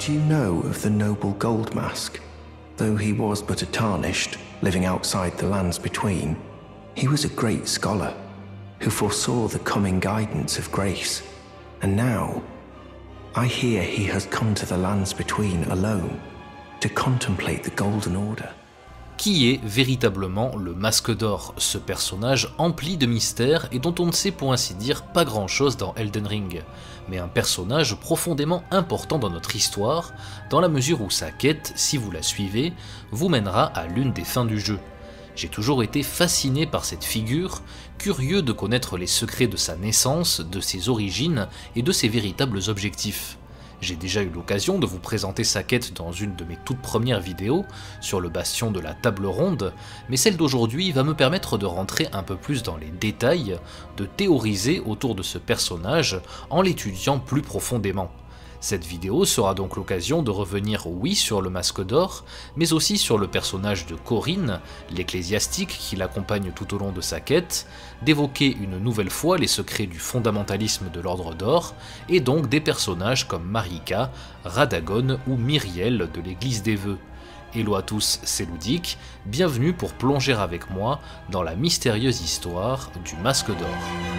Do you know of the noble Gold Mask? Though he was but a tarnished, living outside the lands between, he was a great scholar who foresaw the coming guidance of grace. And now, I hear he has come to the lands between alone to contemplate the Golden Order. Qui est véritablement le Masque d'Or, ce personnage empli de mystères et dont on ne sait pour ainsi dire pas grand chose dans Elden Ring, mais un personnage profondément important dans notre histoire, dans la mesure où sa quête, si vous la suivez, vous mènera à l'une des fins du jeu. J'ai toujours été fasciné par cette figure, curieux de connaître les secrets de sa naissance, de ses origines et de ses véritables objectifs. J'ai déjà eu l'occasion de vous présenter sa quête dans une de mes toutes premières vidéos sur le bastion de la Table Ronde, mais celle d'aujourd'hui va me permettre de rentrer un peu plus dans les détails, de théoriser autour de ce personnage en l'étudiant plus profondément. Cette vidéo sera donc l'occasion de revenir oui sur le Masque d'Or, mais aussi sur le personnage de Corhyn, l'ecclésiastique qui l'accompagne tout au long de sa quête, d'évoquer une nouvelle fois les secrets du fondamentalisme de l'Ordre d'Or, et donc des personnages comme Marika, Radagon ou Myriel de l'Église des Vœux. Hello à tous, c'est Ludic, bienvenue pour plonger avec moi dans la mystérieuse histoire du Masque d'Or.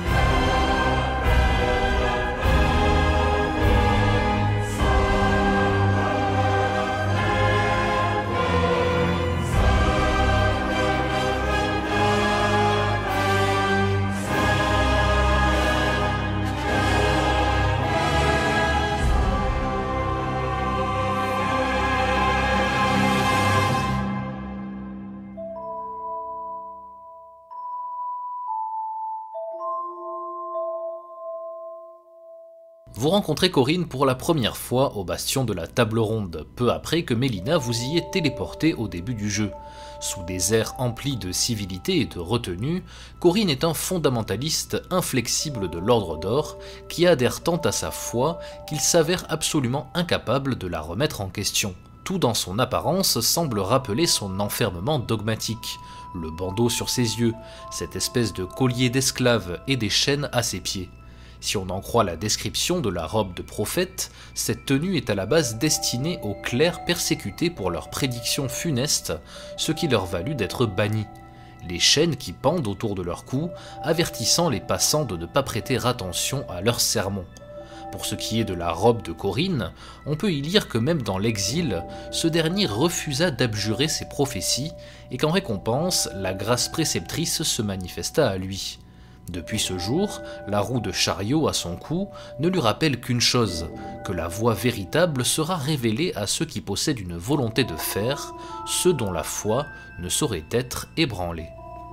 Vous rencontrez Corhyn pour la première fois au bastion de la Table Ronde, peu après que Melina vous y ait téléporté au début du jeu. Sous des airs emplis de civilité et de retenue, Corhyn est un fondamentaliste inflexible de l'Ordre d'Or qui adhère tant à sa foi qu'il s'avère absolument incapable de la remettre en question. Tout dans son apparence semble rappeler son enfermement dogmatique, le bandeau sur ses yeux, cette espèce de collier d'esclave et des chaînes à ses pieds. Si on en croit la description de la robe de prophète, cette tenue est à la base destinée aux clercs persécutés pour leurs prédictions funestes, ce qui leur valut d'être bannis. Les chaînes qui pendent autour de leur cou, avertissant les passants de ne pas prêter attention à leurs sermons. Pour ce qui est de la robe de Corhyn, on peut y lire que même dans l'exil, ce dernier refusa d'abjurer ses prophéties et qu'en récompense, la grâce préceptrice se manifesta à lui. Depuis ce jour, la roue de chariot à son cou ne lui rappelle qu'une chose, que la voie véritable sera révélée à ceux qui possèdent une volonté de faire, ceux dont la foi ne saurait être ébranlée.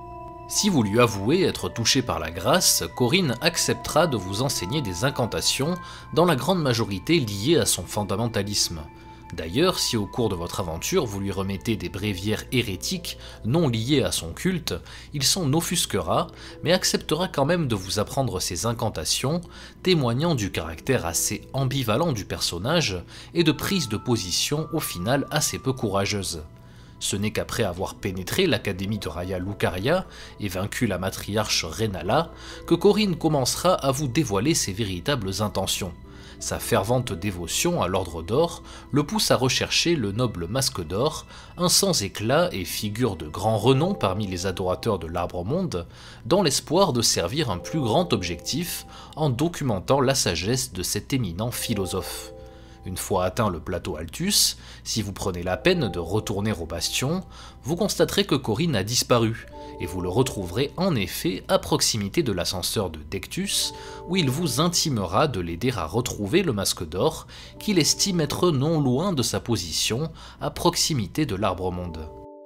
Si vous lui avouez être touché par la grâce, Corhyn acceptera de vous enseigner des incantations, dans la grande majorité liées à son fondamentalisme. D'ailleurs, si au cours de votre aventure vous lui remettez des bréviaires hérétiques non liées à son culte, il s'en offusquera, mais acceptera quand même de vous apprendre ces incantations, témoignant du caractère assez ambivalent du personnage et de prise de position au final assez peu courageuse. Ce n'est qu'après avoir pénétré l'académie de Raya Lucaria et vaincu la matriarche Rennala que Corhyn commencera à vous dévoiler ses véritables intentions. Sa fervente dévotion à l'Ordre d'Or le pousse à rechercher le noble Masque d'Or, un sans éclat et figure de grand renom parmi les adorateurs de l'Arbre-Monde, dans l'espoir de servir un plus grand objectif en documentant la sagesse de cet éminent philosophe. Une fois atteint le plateau Altus, si vous prenez la peine de retourner au bastion, vous constaterez que Corhyn a disparu, et vous le retrouverez en effet à proximité de l'ascenseur de Dectus, où il vous intimera de l'aider à retrouver le Masque d'Or, qu'il estime être non loin de sa position, à proximité de l'Arbre-Monde.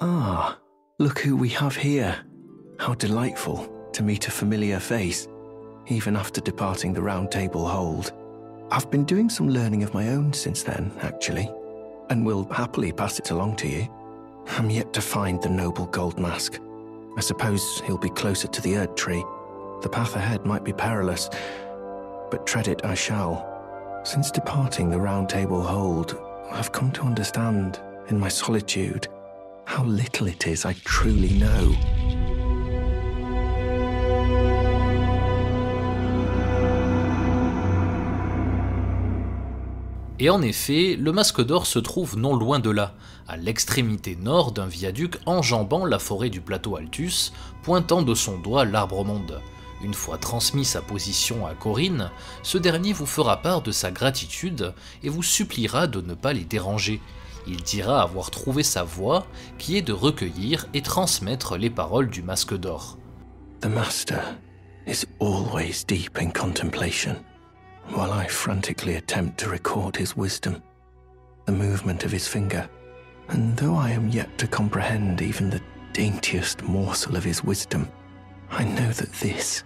Ah, look who we have here. How delightful to meet a familiar face, even after departing the Round Table Hold. I've been doing some learning of my own since then, actually, and will happily pass it along to you. I'm yet to find the noble Gold Mask. I suppose he'll be closer to the Erd Tree. The path ahead might be perilous, but tread it I shall. Since departing the Round Table Hold, I've come to understand, in my solitude, how little it is I truly know. Et en effet, le Masque d'Or se trouve non loin de là, à l'extrémité nord d'un viaduc enjambant la forêt du plateau Altus, pointant de son doigt l'Arbre-Monde. Une fois transmis sa position à Corinne, ce dernier vous fera part de sa gratitude et vous suppliera de ne pas les déranger. Il dira avoir trouvé sa voie, qui est de recueillir et transmettre les paroles du Masque d'Or. The Master is always deep in contemplation, while I frantically attempt to record his wisdom, the movement of his finger, and though I am yet to comprehend even the daintiest morsel of his wisdom, I know that this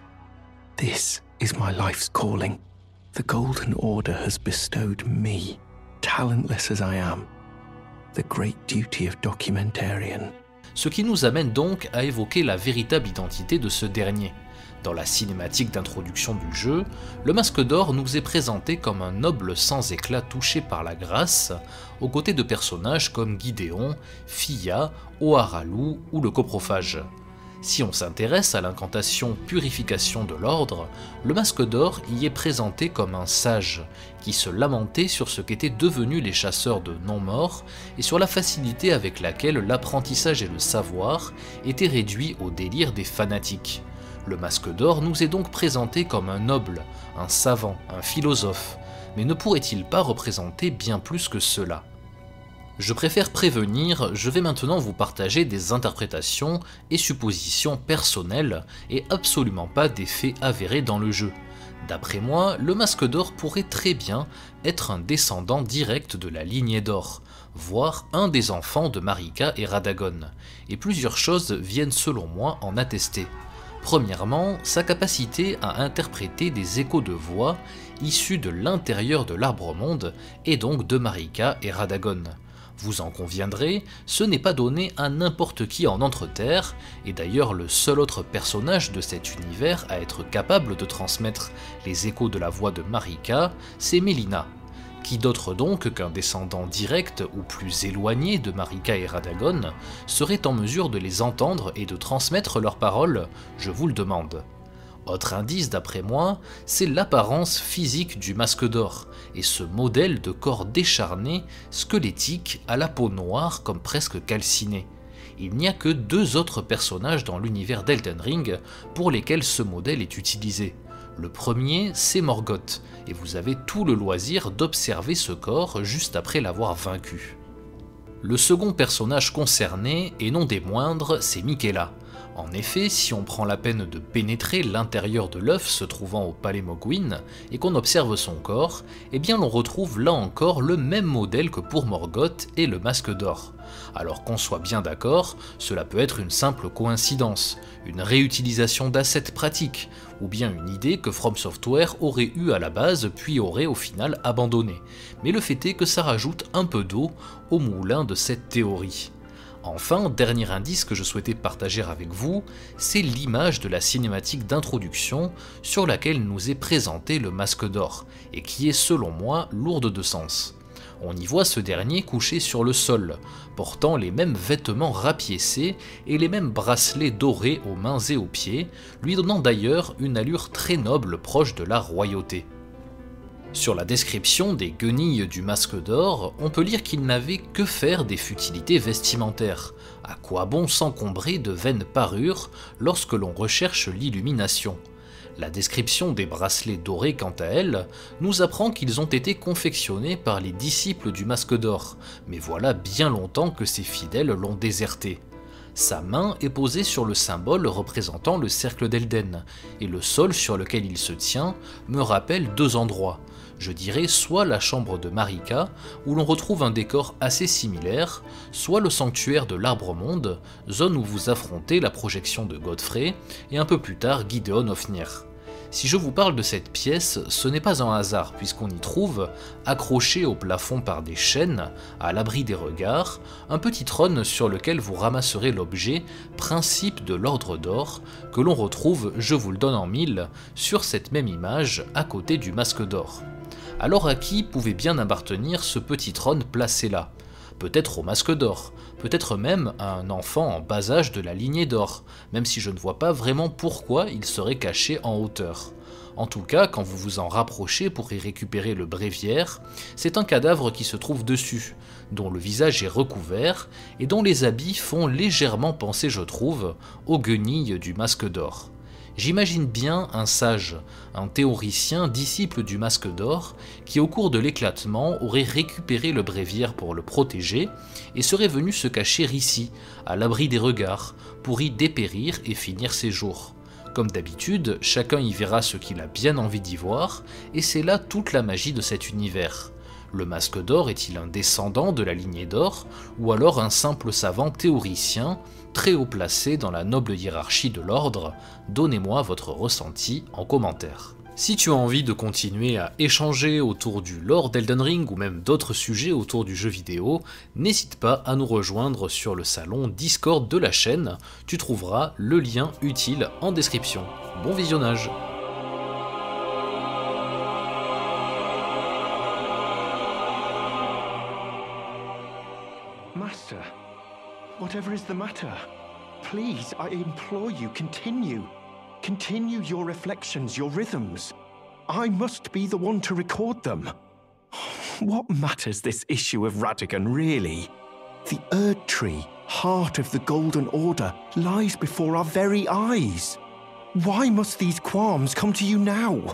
is my life's calling. The Golden Order has bestowed me, talentless as I am, the great duty of documentarian. Ce qui nous amène donc à évoquer la véritable identité de ce dernier. Dans la cinématique d'introduction du jeu, le Masque d'Or nous est présenté comme un noble sans éclat touché par la grâce, aux côtés de personnages comme Gideon, Fia, Oaralu ou le Coprophage. Si on s'intéresse à l'incantation Purification de l'Ordre, le Masque d'Or y est présenté comme un sage, qui se lamentait sur ce qu'étaient devenus les chasseurs de non-morts et sur la facilité avec laquelle l'apprentissage et le savoir étaient réduits au délire des fanatiques. Le Masque d'Or nous est donc présenté comme un noble, un savant, un philosophe, mais ne pourrait-il pas représenter bien plus que cela ? Je préfère prévenir, je vais maintenant vous partager des interprétations et suppositions personnelles et absolument pas des faits avérés dans le jeu. D'après moi, le Masque d'Or pourrait très bien être un descendant direct de la lignée d'Or, voire un des enfants de Marika et Radagon, et plusieurs choses viennent selon moi en attester. Premièrement, sa capacité à interpréter des échos de voix issus de l'intérieur de l'Arbre-Monde et donc de Marika et Radagon. Vous en conviendrez, ce n'est pas donné à n'importe qui en Entre-Terre, et d'ailleurs le seul autre personnage de cet univers à être capable de transmettre les échos de la voix de Marika, c'est Melina. Qui d'autre donc qu'un descendant direct ou plus éloigné de Marika et Radagon serait en mesure de les entendre et de transmettre leurs paroles, je vous le demande. Autre indice d'après moi, c'est l'apparence physique du Masque d'Or, et ce modèle de corps décharné, squelettique, à la peau noire comme presque calcinée. Il n'y a que deux autres personnages dans l'univers d'Elden Ring pour lesquels ce modèle est utilisé. Le premier, c'est Morgoth, et vous avez tout le loisir d'observer ce corps juste après l'avoir vaincu. Le second personnage concerné, et non des moindres, c'est Miquella. En effet, si on prend la peine de pénétrer l'intérieur de l'œuf se trouvant au palais Mohgwyn et qu'on observe son corps, eh bien l'on retrouve là encore le même modèle que pour Morgoth et le Masque d'Or. Alors qu'on soit bien d'accord, cela peut être une simple coïncidence, une réutilisation d'assets pratiques, ou bien une idée que From Software aurait eue à la base puis aurait au final abandonné. Mais le fait est que ça rajoute un peu d'eau au moulin de cette théorie. Enfin, dernier indice que je souhaitais partager avec vous, c'est l'image de la cinématique d'introduction sur laquelle nous est présenté le Masque d'Or, et qui est selon moi lourde de sens. On y voit ce dernier couché sur le sol, portant les mêmes vêtements rapiécés et les mêmes bracelets dorés aux mains et aux pieds, lui donnant d'ailleurs une allure très noble proche de la royauté. Sur la description des guenilles du Masque d'Or, on peut lire qu'il n'avait que faire des futilités vestimentaires. À quoi bon s'encombrer de vaines parures lorsque l'on recherche l'illumination ? La description des bracelets dorés, quant à elle, nous apprend qu'ils ont été confectionnés par les disciples du Masque d'Or, mais voilà bien longtemps que ses fidèles l'ont déserté. Sa main est posée sur le symbole représentant le cercle d'Elden, et le sol sur lequel il se tient me rappelle deux endroits. Je dirais soit la chambre de Marika, où l'on retrouve un décor assez similaire, soit le sanctuaire de l'Arbre-Monde, zone où vous affrontez la projection de Godfrey, et un peu plus tard Gideon Ofnir. Si je vous parle de cette pièce, ce n'est pas un hasard, puisqu'on y trouve, accroché au plafond par des chaînes, à l'abri des regards, un petit trône sur lequel vous ramasserez l'objet, principe de l'Ordre d'Or, que l'on retrouve, je vous le donne en mille, sur cette même image, à côté du Masque d'Or. Alors à qui pouvait bien appartenir ce petit trône placé là ? peut-être au Masque d'Or, peut-être même à un enfant en bas âge de la lignée d'Or, même si je ne vois pas vraiment pourquoi il serait caché en hauteur. En tout cas, quand vous vous en rapprochez pour y récupérer le bréviaire, c'est un cadavre qui se trouve dessus, dont le visage est recouvert et dont les habits font légèrement penser, je trouve, aux guenilles du Masque d'Or. J'imagine bien un sage, un théoricien disciple du Masque d'Or, qui au cours de l'éclatement aurait récupéré le bréviaire pour le protéger et serait venu se cacher ici, à l'abri des regards, pour y dépérir et finir ses jours. Comme d'habitude, chacun y verra ce qu'il a bien envie d'y voir, et c'est là toute la magie de cet univers. Le Masque d'Or est-il un descendant de la lignée d'Or, ou alors un simple savant théoricien, très haut placé dans la noble hiérarchie de l'ordre? Donnez-moi votre ressenti en commentaire. Si tu as envie de continuer à échanger autour du lore d'Elden Ring ou même d'autres sujets autour du jeu vidéo, n'hésite pas à nous rejoindre sur le salon Discord de la chaîne, tu trouveras le lien utile en description. Bon visionnage! Master, whatever is the matter, please, I implore you, continue. Continue your reflections, your rhythms. I must be the one to record them. What matters this issue of Radagon, really? The Erd Tree, heart of the Golden Order, lies before our very eyes. Why must these qualms come to you now?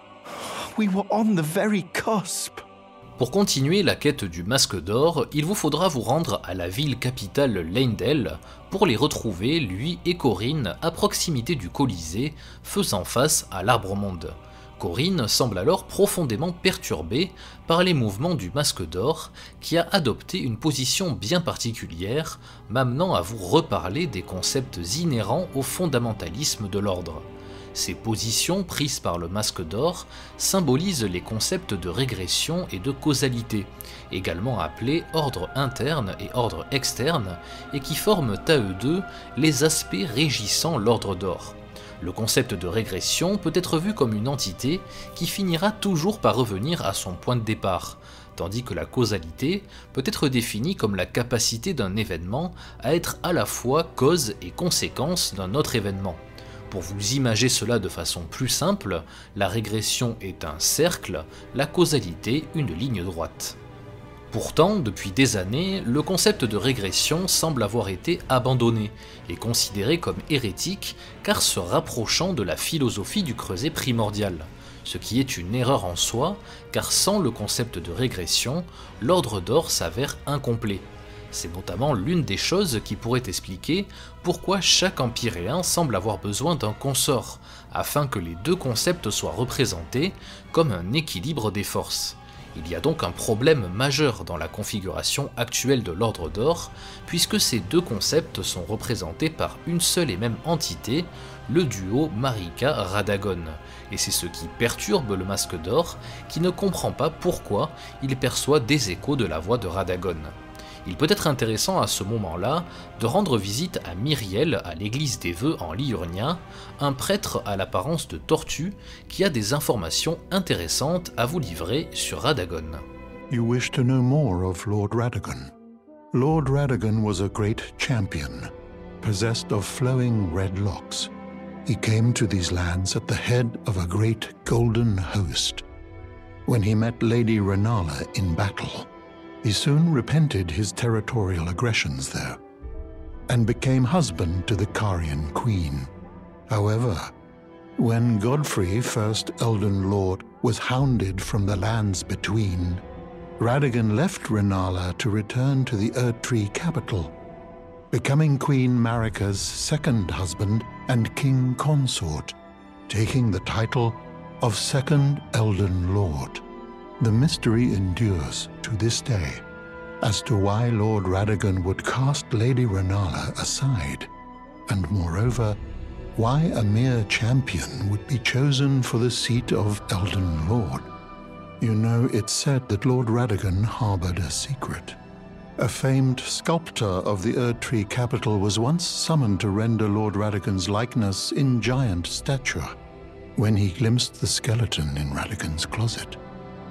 We were on the very cusp. Pour continuer la quête du Masque d'Or, il vous faudra vous rendre à la ville capitale Leyndell pour les retrouver, lui et Corrine, à proximité du Colisée, faisant face à l'Arbre-Monde. Corrine semble alors profondément perturbée par les mouvements du Masque d'Or, qui a adopté une position bien particulière, m'amenant à vous reparler des concepts inhérents au fondamentalisme de l'ordre. Ces positions prises par le Masque d'Or symbolisent les concepts de régression et de causalité, également appelés ordre interne et ordre externe, et qui forment à eux deux les aspects régissant l'ordre d'or. Le concept de régression peut être vu comme une entité qui finira toujours par revenir à son point de départ, tandis que la causalité peut être définie comme la capacité d'un événement à être à la fois cause et conséquence d'un autre événement. Pour vous imager cela de façon plus simple, la régression est un cercle, la causalité une ligne droite. Pourtant, depuis des années, le concept de régression semble avoir été abandonné et considéré comme hérétique car se rapprochant de la philosophie du creuset primordial, ce qui est une erreur en soi car sans le concept de régression, l'ordre d'or s'avère incomplet. C'est notamment l'une des choses qui pourrait expliquer pourquoi chaque empyréen semble avoir besoin d'un consort, afin que les deux concepts soient représentés comme un équilibre des forces. Il y a donc un problème majeur dans la configuration actuelle de l'Ordre d'Or, puisque ces deux concepts sont représentés par une seule et même entité, le duo Marika-Radagon, et c'est ce qui perturbe le Masque d'Or, qui ne comprend pas pourquoi il perçoit des échos de la voix de Radagon. Il peut être intéressant à ce moment-là de rendre visite à Myriel à l'église des Vœux en Liurnia, un prêtre à l'apparence de tortue qui a des informations intéressantes à vous livrer sur Radagon. You wish to know more of Lord Radagon. Lord Radagon was a great champion, possessed of flowing red locks. He came to these lands at the head of a great golden host. When he met Lady Renala in battle, he soon repented his territorial aggressions there, and became husband to the Carian queen. However, when Godfrey, first Elden Lord, was hounded from the lands between, Radagon left Renala to return to the Erd Tree capital, becoming Queen Marika's second husband and king consort, taking the title of Second Elden Lord. The mystery endures to this day as to why Lord Radagon would cast Lady Renala aside, and moreover, why a mere champion would be chosen for the seat of Elden Lord. You know, it's said that Lord Radagon harbored a secret. A famed sculptor of the Erd Tree capital was once summoned to render Lord Radagon's likeness in giant stature when he glimpsed the skeleton in Radagon's closet.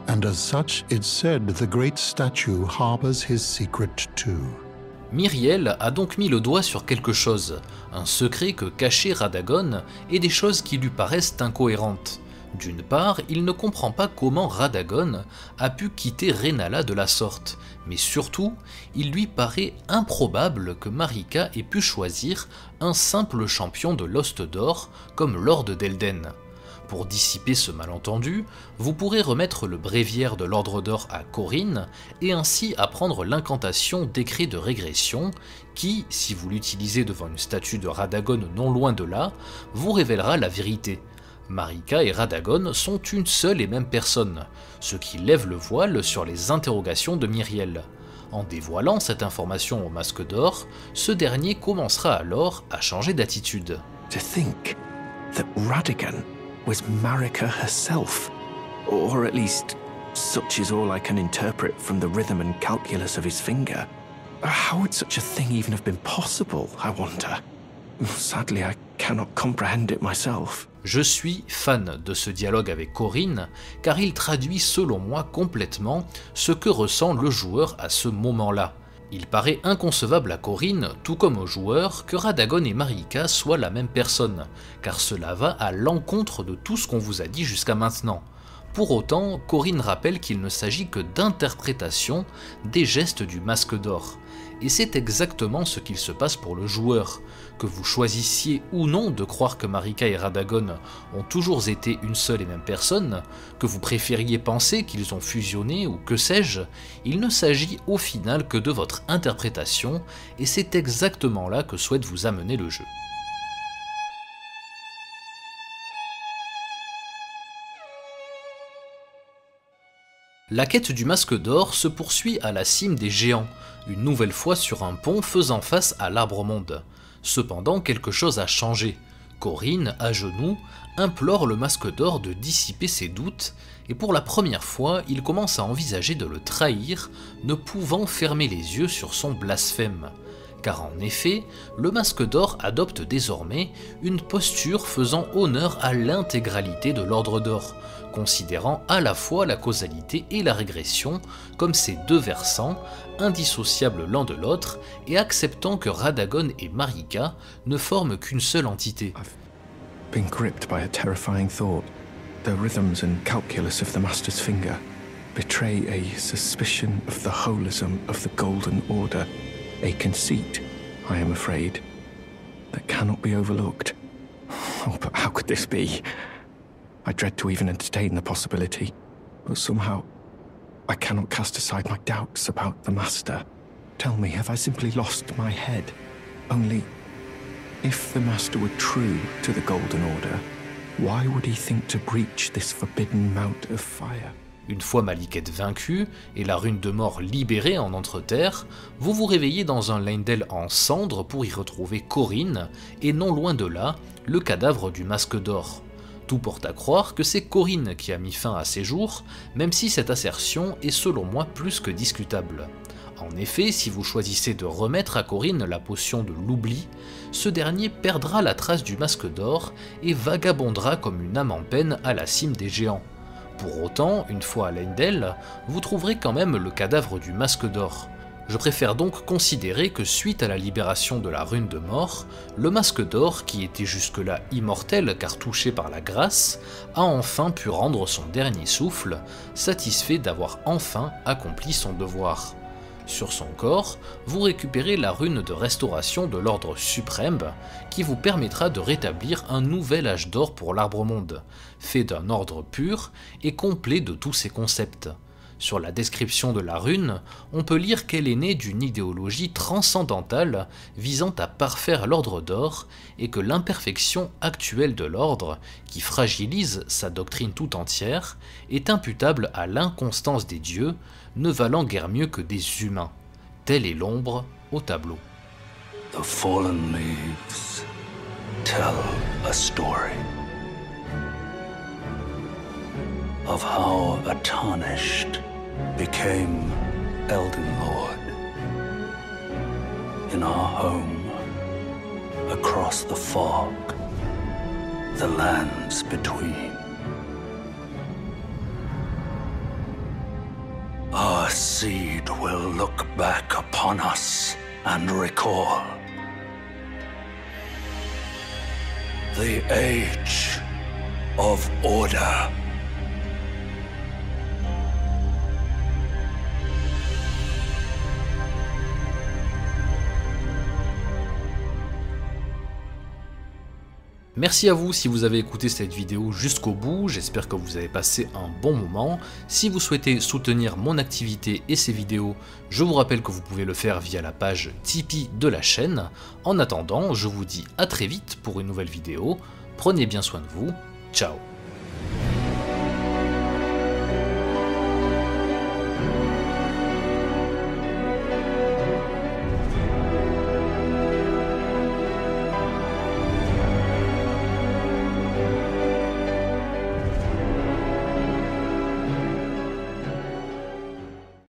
and as such it's said the great statue harbors his secret too. Myriel a donc mis le doigt sur quelque chose, un secret que cachait Radagon et des choses qui lui paraissent incohérentes. D'une part, il ne comprend pas comment Radagon a pu quitter Rennala de la sorte, mais surtout, il lui paraît improbable que Marika ait pu choisir un simple champion de l'Ost d'Or comme Lord d'Elden. Pour dissiper ce malentendu, vous pourrez remettre le bréviaire de l'Ordre d'Or à Corrin et ainsi apprendre l'incantation décret de régression qui, si vous l'utilisez devant une statue de Radagon non loin de là, vous révélera la vérité. Marika et Radagon sont une seule et même personne, ce qui lève le voile sur les interrogations de Myriel. En dévoilant cette information au Masque d'Or, ce dernier commencera alors à changer d'attitude. To think that Radagon was Marika herself, or at least such is all I can interpret from the rhythm and calculus of his finger. How would such a thing even have been possible, I wonder? Sadly, I cannot comprehend it myself. Je suis fan de ce dialogue avec Corrin, car il traduit selon moi complètement ce que ressent le joueur à ce moment-là. Il paraît inconcevable à Corrin, tout comme au joueur, que Radagon et Marika soient la même personne, car cela va à l'encontre de tout ce qu'on vous a dit jusqu'à maintenant. Pour autant, Corrin rappelle qu'il ne s'agit que d'interprétation des gestes du Masque d'Or. Et c'est exactement ce qu'il se passe pour le joueur. Que vous choisissiez ou non de croire que Marika et Radagon ont toujours été une seule et même personne, que vous préfériez penser qu'ils ont fusionné ou que sais-je, il ne s'agit au final que de votre interprétation, et c'est exactement là que souhaite vous amener le jeu. La quête du Masque d'Or se poursuit à la cime des géants, une nouvelle fois sur un pont faisant face à l'Arbre-Monde. Cependant, quelque chose a changé. Corrin, à genoux, implore le Masque d'Or de dissiper ses doutes, et pour la première fois, il commence à envisager de le trahir, ne pouvant fermer les yeux sur son blasphème. Car en effet, le Masque d'Or adopte désormais une posture faisant honneur à l'intégralité de l'Ordre d'Or, considérant à la fois la causalité et la régression comme ces deux versants, indissociables l'un de l'autre, et acceptant que Radagon et Marika ne forment qu'une seule entité. I've been gripped by a terrifying thought. The rhythms and calculus of the Master's finger betray a suspicion of the holism of the Golden Order, a conceit, I am afraid, that cannot be overlooked. Oh, but how could this be? I dread to even entertain the possibility, but somehow I cannot cast aside my doubts about the Master. Tell me, have I simply lost my head? Only, if the Master were true to the Golden Order, why would he think to breach this forbidden mount of fire? Une fois Maliketh vaincue et la rune de mort libérée en Entre-Terre, vous vous réveillez dans un Leyndell en cendres pour y retrouver Corrin, et non loin de là, le cadavre du Masque d'Or. Tout porte à croire que c'est Corrin qui a mis fin à ses jours, même si cette assertion est selon moi plus que discutable. En effet, si vous choisissez de remettre à Corrin la potion de l'oubli, ce dernier perdra la trace du Masque d'Or et vagabondera comme une âme en peine à la cime des géants. Pour autant, une fois à Leyndell, vous trouverez quand même le cadavre du Masque d'Or. Je préfère donc considérer que suite à la libération de la rune de mort, le Masque d'Or, qui était jusque-là immortel car touché par la grâce, a enfin pu rendre son dernier souffle, satisfait d'avoir enfin accompli son devoir. Sur son corps, vous récupérez la rune de restauration de l'ordre suprême, qui vous permettra de rétablir un nouvel âge d'or pour l'Arbre-Monde, fait d'un ordre pur et complet de tous ses concepts. Sur la description de la rune, on peut lire qu'elle est née d'une idéologie transcendantale visant à parfaire l'ordre d'or et que l'imperfection actuelle de l'ordre, qui fragilise sa doctrine tout entière, est imputable à l'inconstance des dieux, ne valant guère mieux que des humains. Telle est l'ombre au tableau. The fallen leaves tell a story of how a tarnished became Elden Lord in our home across the fog, the lands between. seed will look back upon us and recall the Age of Order. Merci à vous si vous avez écouté cette vidéo jusqu'au bout, j'espère que vous avez passé un bon moment. Si vous souhaitez soutenir mon activité et ces vidéos, je vous rappelle que vous pouvez le faire via la page Tipeee de la chaîne. En attendant, je vous dis à très vite pour une nouvelle vidéo, prenez bien soin de vous, ciao.